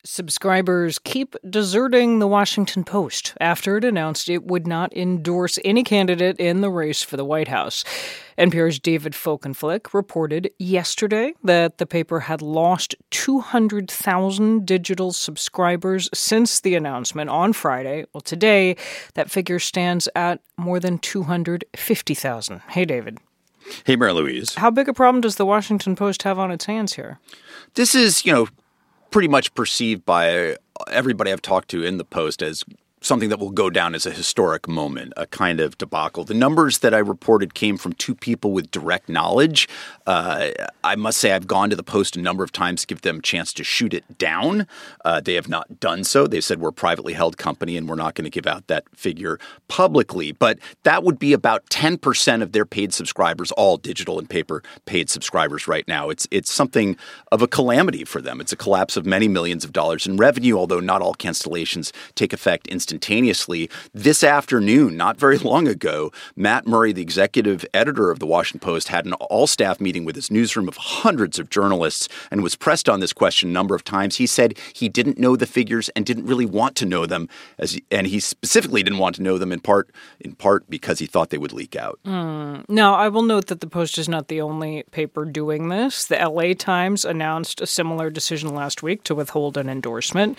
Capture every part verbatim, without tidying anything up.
Subscribers keep deserting the Washington Post after it announced it would not endorse any candidate in the race for the White House. N P R's David Folkenflik reported yesterday that the paper had lost two hundred thousand digital subscribers since the announcement on Friday. Well, today, that figure stands at more than two hundred fifty thousand. Hey, David. Hey, Mary Louise. How big a problem does the Washington Post have on its hands here? This is, you know, pretty much perceived by everybody I've talked to in the Post as something that will go down as a historic moment, a kind of debacle. The numbers that I reported came from two people with direct knowledge. Uh, I must say I've gone to the Post a number of times to give them a chance to shoot it down. Uh, they have not done so. They said we're a privately held company and we're not going to give out that figure publicly. But that would be about ten percent of their paid subscribers, all digital and paper paid subscribers right now. It's, it's something of a calamity for them. It's a collapse of many millions of dollars in revenue, although not all cancellations take effect instantly. Instantaneously. This afternoon, not very long ago, Matt Murray, the executive editor of the Washington Post, had an all-staff meeting with his newsroom of hundreds of journalists and was pressed on this question a number of times. He said he didn't know the figures and didn't really want to know them, as he, and he specifically didn't want to know them in part in part because he thought they would leak out. Mm. Now, I will note that the Post is not the only paper doing this. The L A Times announced a similar decision last week to withhold an endorsement.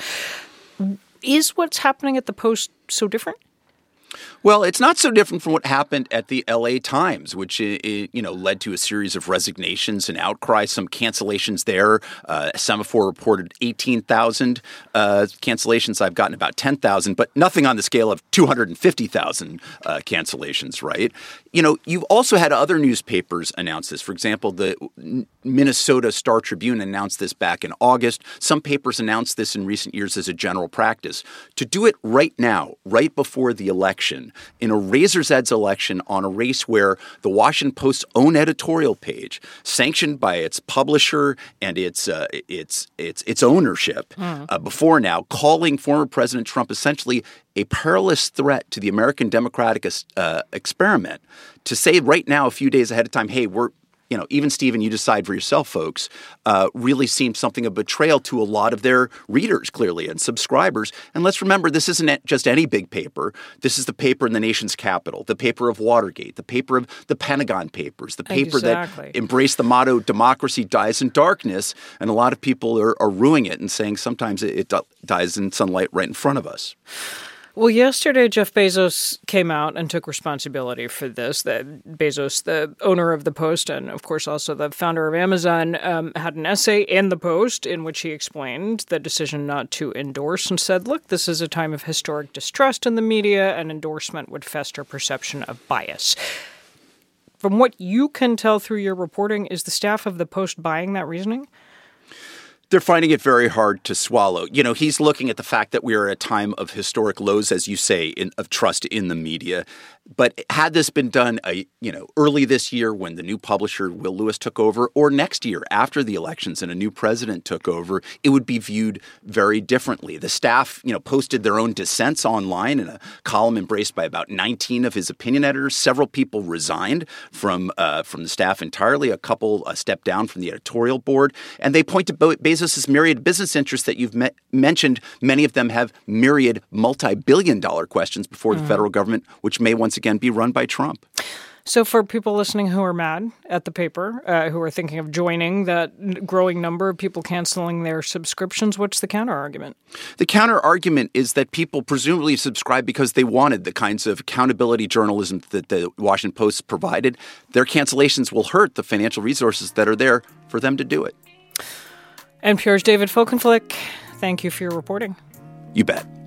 Is what's happening at the Post so different? Well, it's not so different from what happened at the L A Times, which, you know, led to a series of resignations and outcry, some cancellations there. Uh, Semaphore reported eighteen thousand uh, cancellations. I've gotten about ten thousand, but nothing on the scale of two hundred fifty thousand uh, cancellations, right? You know, you've also had other newspapers announce this. For example, the Minnesota Star Tribune announced this back in August. Some papers announced this in recent years as a general practice. To do it right now, right before the election, in a razor's edge election on a race where the Washington Post's own editorial page, sanctioned by its publisher and its uh, its its its ownership, mm. uh, before now, calling former President Trump essentially a perilous threat to the American democratic uh, experiment, to say right now, a few days ahead of time, hey, we're You know, even Stephen, you decide for yourself, folks, uh, really seems something of betrayal to a lot of their readers, clearly, and subscribers. And let's remember, this isn't just any big paper. This is the paper in the nation's capital, the paper of Watergate, the paper of the Pentagon Papers, the paper exactly. that embraced the motto, democracy dies in darkness. And a lot of people are, are ruining it and saying sometimes it, it dies in sunlight right in front of us. Well, yesterday, Jeff Bezos came out and took responsibility for this. The, Bezos, the owner of the Post and, of course, also the founder of Amazon, um, had an essay in the Post in which he explained the decision not to endorse and said, look, this is a time of historic distrust in the media. An endorsement would fester perception of bias. From what you can tell through your reporting, is the staff of the Post buying that reasoning? They're finding it very hard to swallow. You know, he's looking at the fact that we are at a time of historic lows, as you say, in, of trust in the media. But had this been done, uh, you know, early this year when the new publisher, Will Lewis, took over, or next year after the elections and a new president took over, it would be viewed very differently. The staff, you know, posted their own dissents online in a column embraced by about nineteen of his opinion editors. Several people resigned from uh, from the staff entirely. A couple uh, stepped down from the editorial board. And they point to Be- Bezos' myriad business interests that you've me- mentioned. Many of them have myriad multi-billion dollar questions before mm. the federal government, which may once again be run by Trump. So for people listening who are mad at the paper, uh, who are thinking of joining that growing number of people canceling their subscriptions, what's the counter-argument? The counter-argument is that people presumably subscribe because they wanted the kinds of accountability journalism that the Washington Post provided. Their cancellations will hurt the financial resources that are there for them to do it. N P R's David Folkenflik, thank you for your reporting. You bet.